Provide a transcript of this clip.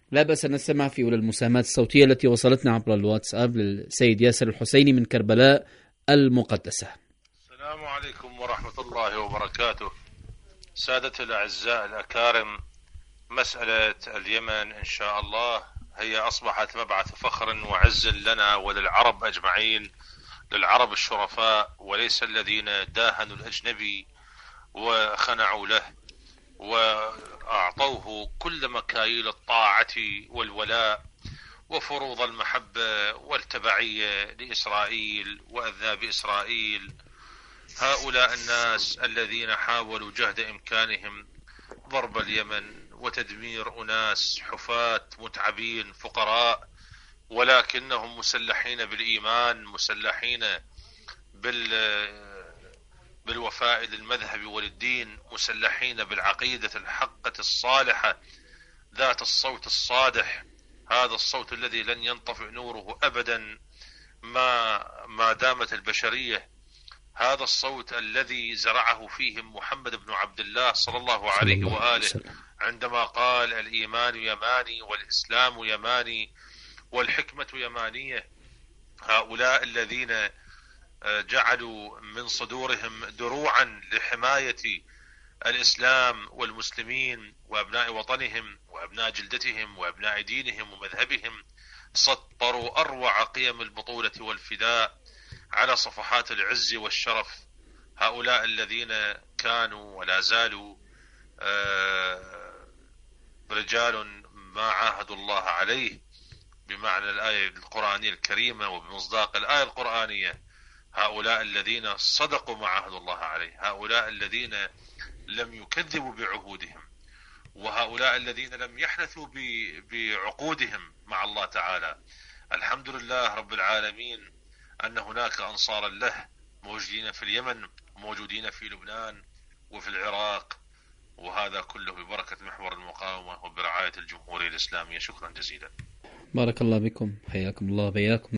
لا بأس أن نستمع في أولى المساهمات الصوتية التي وصلتنا عبر الواتساب للسيد ياسر الحسيني من كربلاء المقدسة. السلام عليكم ورحمة الله وبركاته. سادة الأعزاء الأكارم، مسألة اليمن إن شاء الله هي أصبحت مبعث فخر وعز لنا وللعرب أجمعين، للعرب الشرفاء، وليس الذين داهنوا الأجنبي وخنعوا له وأعطوه كل مكاييل الطاعة والولاء وفروض المحبة والتبعية لإسرائيل وأذناب إسرائيل. هؤلاء الناس الذين حاولوا جهد إمكانهم ضرب اليمن وتدمير أناس حفاة متعبين فقراء، ولكنهم مسلحين بالإيمان، مسلحين بالوفاء للمذهب وللدين، مسلحين بالعقيدة الحقة الصالحة ذات الصوت الصادح، هذا الصوت الذي لن ينطفئ نوره أبدا ما دامت البشرية، هذا الصوت الذي زرعه فيهم محمد بن عبد الله صلى الله عليه وآله عندما قال: الإيمان يماني والإسلام يماني والحكمة يمانية. هؤلاء الذين جعلوا من صدورهم دروعا لحماية الإسلام والمسلمين وأبناء وطنهم وأبناء جلدتهم وأبناء دينهم ومذهبهم، سطروا أروع قيم البطولة والفداء على صفحات العز والشرف. هؤلاء الذين كانوا ولا زالوا رجال ما عاهدوا الله عليه بمعنى الآية القرآنية الكريمة وبمصداق الآية القرآنية، هؤلاء الذين صدقوا ما عاهدوا الله عليه، هؤلاء الذين لم يكذبوا بعهودهم، وهؤلاء الذين لم يحنثوا بعقودهم مع الله تعالى. الحمد لله رب العالمين أن هناك أنصارا له موجودين في اليمن، موجودين في لبنان وفي العراق، وهذا كله ببركة محور المقاومة وبرعاية الجمهورية الإسلامية. شكرا جزيلا. بارك الله بكم، حياكم الله بياكم.